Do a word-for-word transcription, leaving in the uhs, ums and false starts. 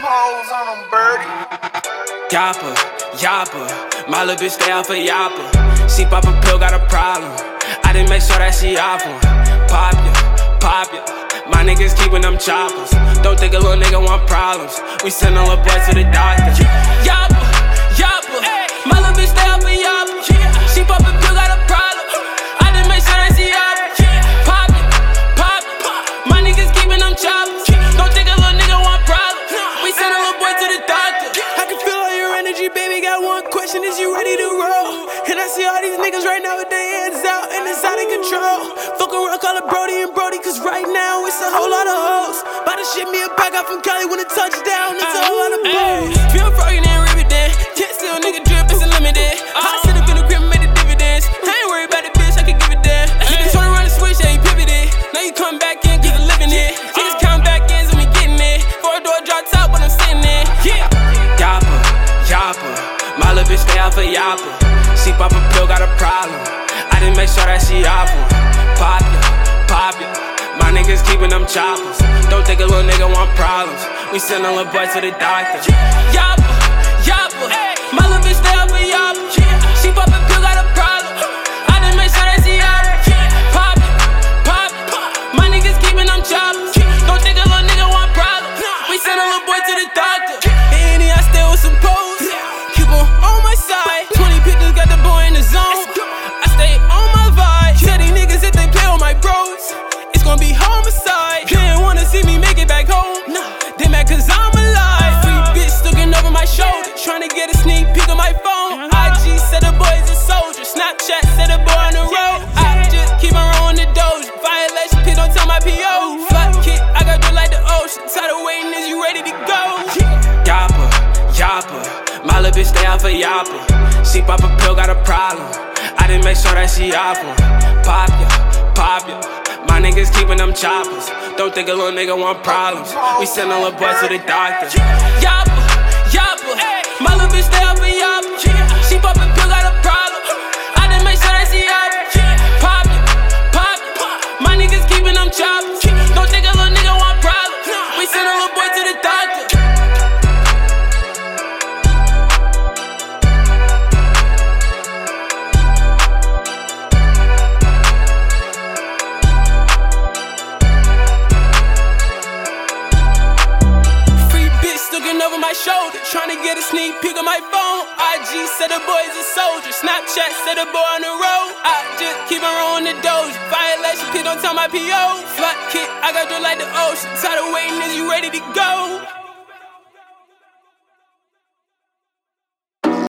Pose on them, birdie. Yappa, yappa, my little bitch stay out for yappa. She pop a pill, got a problem. I didn't make sure that she off one. Pop ya, pop ya. My niggas keeping them choppers. Don't think a little nigga want problems. We send a little boy to the doctor. Yappa, yappa, my little bitch stay out for yappa. She pop a pill, got a problem. I didn't make sure that she off one. Pop ya, pop ya. My niggas keeping them choppers. Don't think a little nigga want problems. We send a little boy to the doctor. I can feel all your energy, baby. Got one question: is you ready to roll? And I see all these niggas right now with their hands out and it's out of control. Fuck around, call it Brody and Brody, cause right now it's a whole lot of hoes. About to ship me a pack out from Cali when it touchdown. It's a whole lot of bows. Feel froggy and Riverdale. Can't steal nigga drip, it's unlimited. I sit up in the crib and made the dividends. I ain't worried about the bitch, I can give a damn. Niggas turn around and switch, they ain't pivoted. Now you come back in, cause I'm living it. Niggas count back ends and we getting it. Four door drop top, but I'm sitting in. Yeah. Yappa, yappa, my little bitch stay out for yappa. She pop a pill, got a problem. I didn't make sure that she off one. Pop ya, pop ya. My niggas keeping them choppers. Don't think a little nigga want problems. We send a little boy to the doctor. Yappa, yappa, my little bitch stay out for yappa. She pop a pill, got a problem. I didn't make sure that she off one. Pop ya, pop ya. My niggas keeping them choppers. Don't think a little nigga want problems. We send a little boy to the doctor. And I stay with some pose. Keep on on my side. Twenty pictures, got the boy in the zone. I stay on my vibe. Tell these niggas if they play on my bros, it's gonna be homicide. They didn't wanna see me make it back home. They mad cause I'm alive. Free bitch looking over my shoulder, trying to get a sneak peek on my phone. I G said the boy's a soldier. Snapchat said the boy on the road. I just keep on rolling the doja. Violation, please don't tell my P O. Flat kick, I got good like the ocean. Tired of waiting, is you ready to go? Yappa, yappa, my little bitch stay out for yappa. She pop a pill, got a problem. I didn't make sure that she off one. Pop ya, pop ya. My niggas keeping them choppers. Don't think a little nigga want problems. We send a little boy to the doctor. Yappa, yappa, my little bitch stay out for yappa. She pop a pill, got a problem. I didn't make sure that she off one. Pop ya, pop ya. My niggas keeping them choppers. Don't think a little nigga want problems. We send a little boy to the doctor. Looking over my shoulder, trying to get a sneak peek on my phone. I G said the boy's a soldier. Snapchat said the boy on the road. I just keep on rolling the doja. Violation, please don't tell my P O. Flat kick, I got good like the ocean. Tired of waiting, is you ready to go?